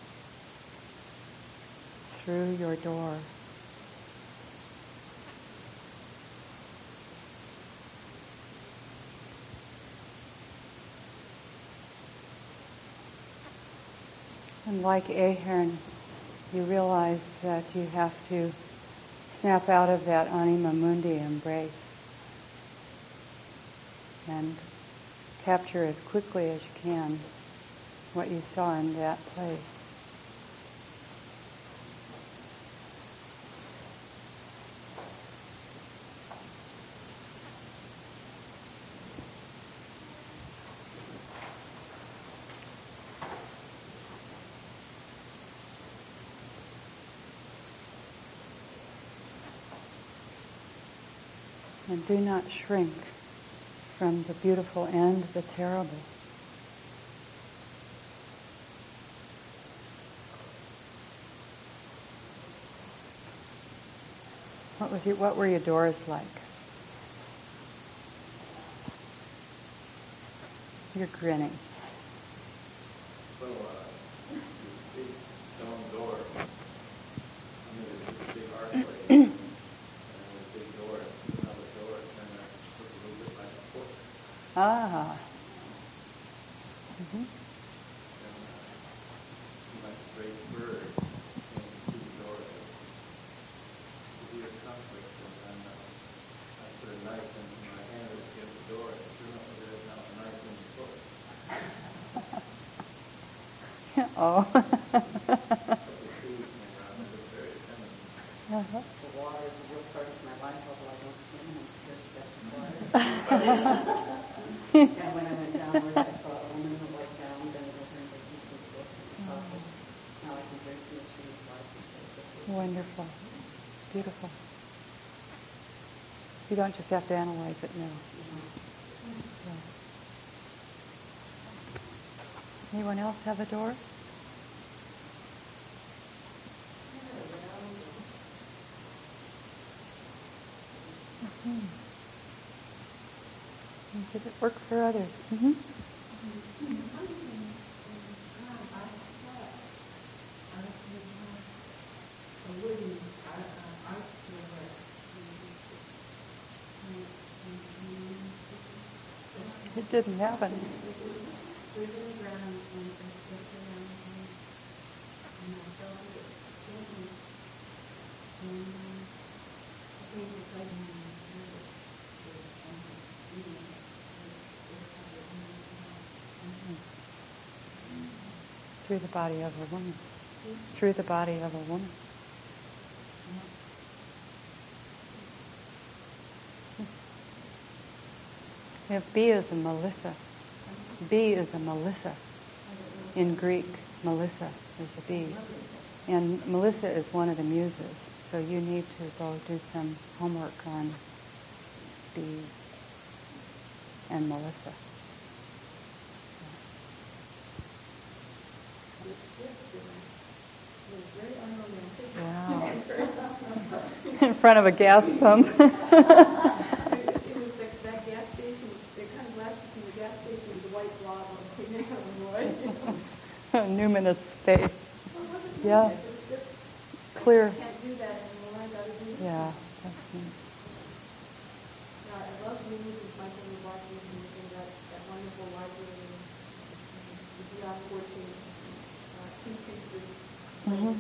Speaker 3: through your door. And like Ahern, you realize that you have to snap out of that anima mundi embrace and capture as quickly as you can what you saw in that place. And do not shrink from the beautiful and the terrible. What was your, what were your doors like? You're grinning.
Speaker 4: Well, uh, this big stone door, I mean, there's this big archway, and there's a big door, and another door, and uh, it looks a little bit like a fork.
Speaker 3: Ah. Mm-hmm.
Speaker 4: And uh, like a great bird came through the door to severe conflict, and then uh, I put a knife in my hand against the door, and sure enough, there's now a knife in the book.
Speaker 3: Oh.
Speaker 4: But the trees came around, and it was very feminine.
Speaker 3: Uh-huh.
Speaker 6: The water is a real part of my life, although I don't swim, I'm scared to death of water. And when I went downward, I saw a woman in a white gown bending over and making some book. Now I can drink from the trees, life.
Speaker 3: Wonderful. Beautiful. You don't just have to analyze it now. Yeah. Anyone else have a door? Mm-hmm. Did it work for others? Mm-hmm. It didn't happen. Through the body of a woman. Through the body of a woman. If B is a Melissa. B is a Melissa. In Greek, Melissa is a B. And Melissa is one of the muses. So you need to go do some homework on bees and Melissa. Wow. In front of a gas pump.
Speaker 5: It was that, that gas station, it kind of lasted from the gas station to the white blob on Queen Anne, Illinois.
Speaker 3: Numinous space.
Speaker 5: Well, it wasn't
Speaker 3: Yeah.
Speaker 5: luminous, it was just,
Speaker 3: Clear.
Speaker 5: you can't do that anymore, I gotta do this.
Speaker 3: Yeah. That's neat.
Speaker 5: Yeah, I love the music, Michael Milwaukee, and and that, that wonderful library, the Beyond Fortune, uh, two pieces.
Speaker 3: Mhm.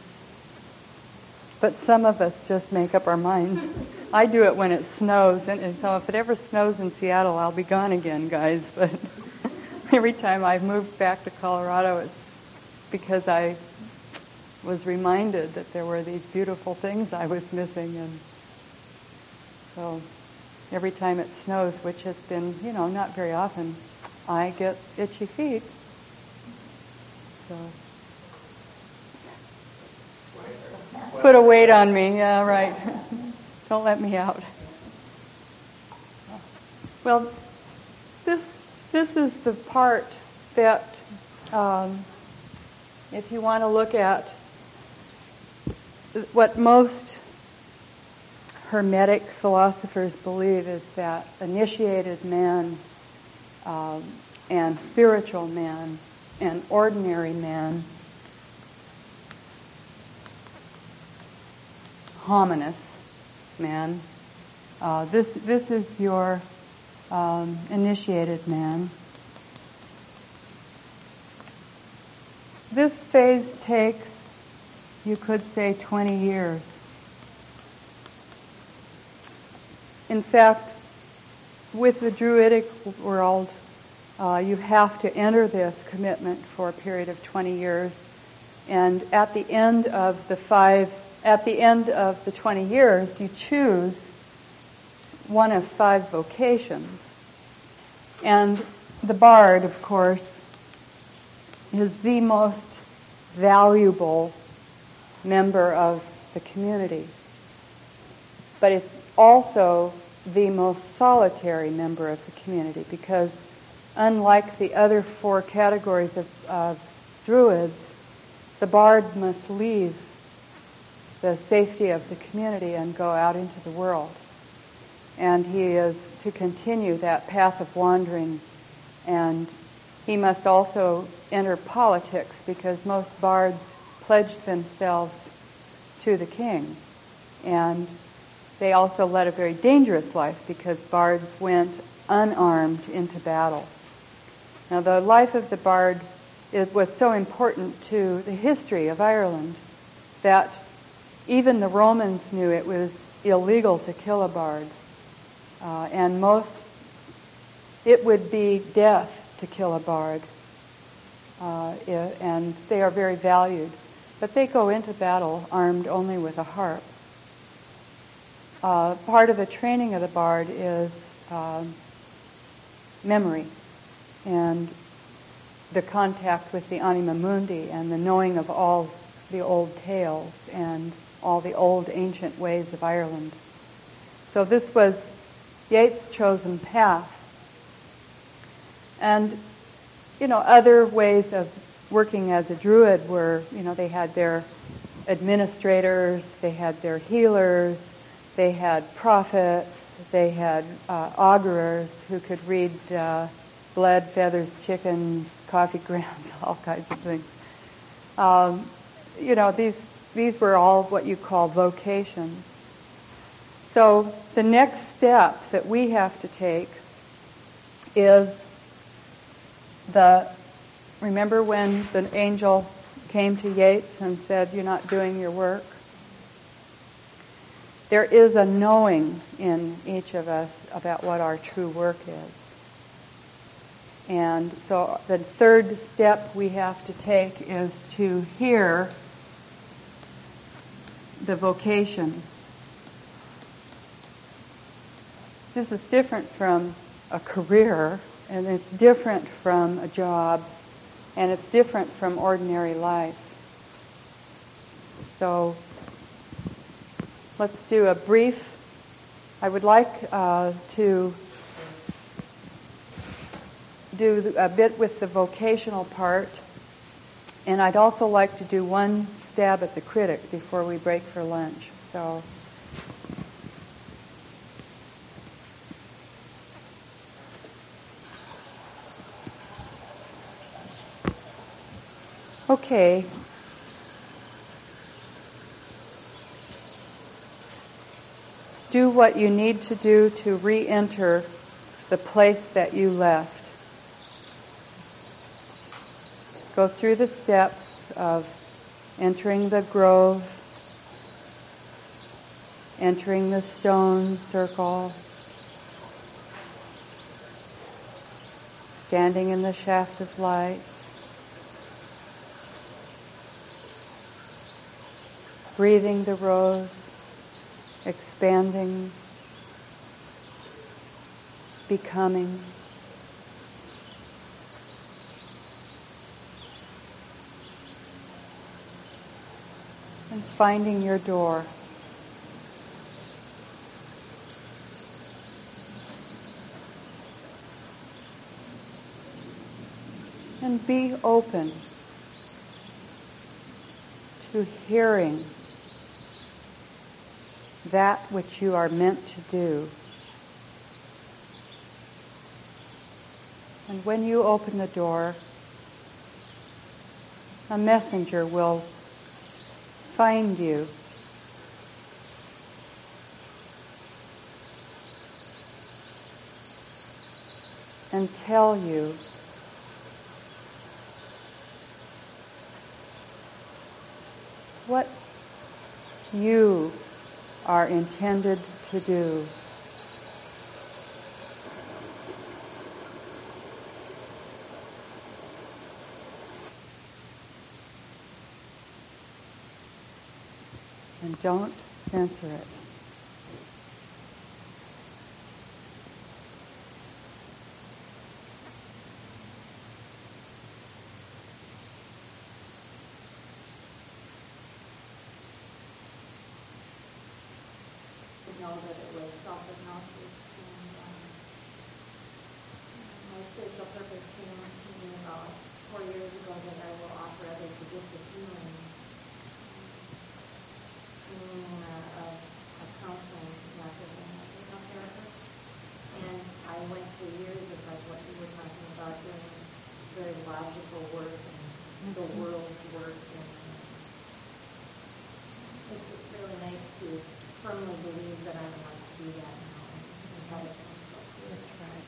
Speaker 3: But some of us just make up our minds. I do it when it snows, and, and so if it ever snows in Seattle, I'll be gone again, guys. But every time I've moved back to Colorado, it's because I was reminded that there were these beautiful things I was missing, and so every time it snows, which has been, you know, not very often, I get itchy feet. So. Put a weight on me, yeah, right. Don't let me out. Well, this this is the part that, um, if you want to look at what most Hermetic philosophers believe, is that initiated man um, and spiritual man and ordinary man, hominis man. Uh, this this is your um, initiated man. This phase takes, you could say, twenty years. In fact, with the Druidic world, uh, you have to enter this commitment for a period of twenty years, and at the end of the five At the end of the twenty years, you choose one of five vocations. And the bard, of course, is the most valuable member of the community. But it's also the most solitary member of the community, because unlike the other four categories of, of druids, the bard must leave the safety of the community and go out into the world. And he is to continue that path of wandering And he must also enter politics because most bards pledged themselves to the king. And they also led a very dangerous life because bards went unarmed into battle. Now, the life of the bard it was so important to the history of Ireland that even the Romans knew it was illegal to kill a bard. Uh, and most, it would be death to kill a bard. Uh, it, and they are very valued. But they go into battle armed only with a harp. Uh, part of the training of the bard is um, memory and the contact with the anima mundi and the knowing of all the old tales and all the old ancient ways of Ireland. So this was Yeats' chosen path. And, you know, other ways of working as a druid were, you know, they had their administrators, they had their healers, they had prophets, they had uh, augurers who could read uh, blood, feathers, chickens, coffee grounds, all kinds of things. Um, you know, these these were all what you call vocations. So the next step that we have to take is the, remember when the angel came to Yeats and said, "You're not doing your work"? There is a knowing in each of us about what our true work is. And so the third step we have to take is to hear the vocation. This is different from a career, and it's different from a job, and it's different from ordinary life. So let's do a brief, I would like uh, to do a bit with the vocational part, and I'd also like to do one stab at the critic before we break for lunch. So, okay. Do what you need to do to re-enter the place that you left. Go through the steps of entering the grove, entering the stone circle, standing in the shaft of light, breathing the rose, expanding, becoming. And finding your door. And be open to hearing that which you are meant to do. And when you open the door, a messenger will find you and tell you what you are intended to do. And don't censor it.
Speaker 7: Know that it was self-hypnosis, and um, my spiritual purpose came to me about four years ago that I will offer others the gift of healing, meaning a, a, a counseling method and a hypnotherapist. And I went through years of like what you were talking about, the world's work. And it's just really nice to firmly believe that I'm allowed to do that now and have it come so clear. That's right.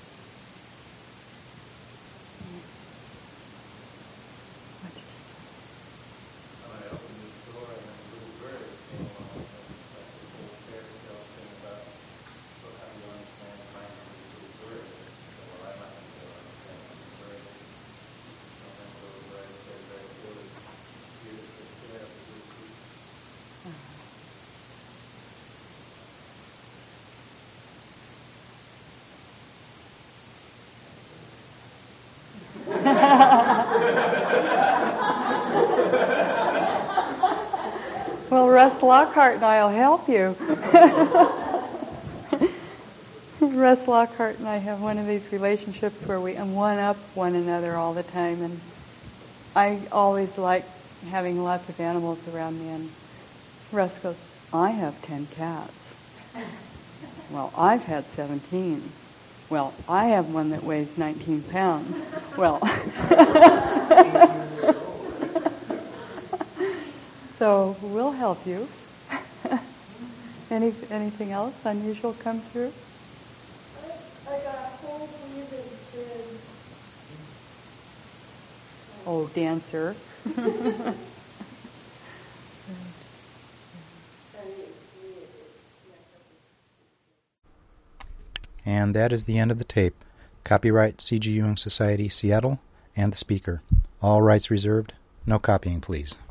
Speaker 4: When I opened this door, and then a little bird came along, and it's like this whole fairy tale thing about, so how do you understand time for this little bird? So, well, I'm not going to understand this bird. And then the little bird said very clearly, here's the care of the little people.
Speaker 3: Well, Russ Lockhart and I will help you. Russ Lockhart and I have one of these relationships where we one-up one another all the time, and I always like having lots of animals around me, and Russ goes, I have ten cats. Well, I've had seventeen. Well, I have one that weighs nineteen pounds. Well, so we'll help you. Any anything else unusual come through?
Speaker 5: I, I got a whole breathing thing.
Speaker 3: Oh, dancer.
Speaker 1: And that is the end of the tape. Copyright C G Jung Society, Seattle, and the speaker. All rights reserved. No copying, please.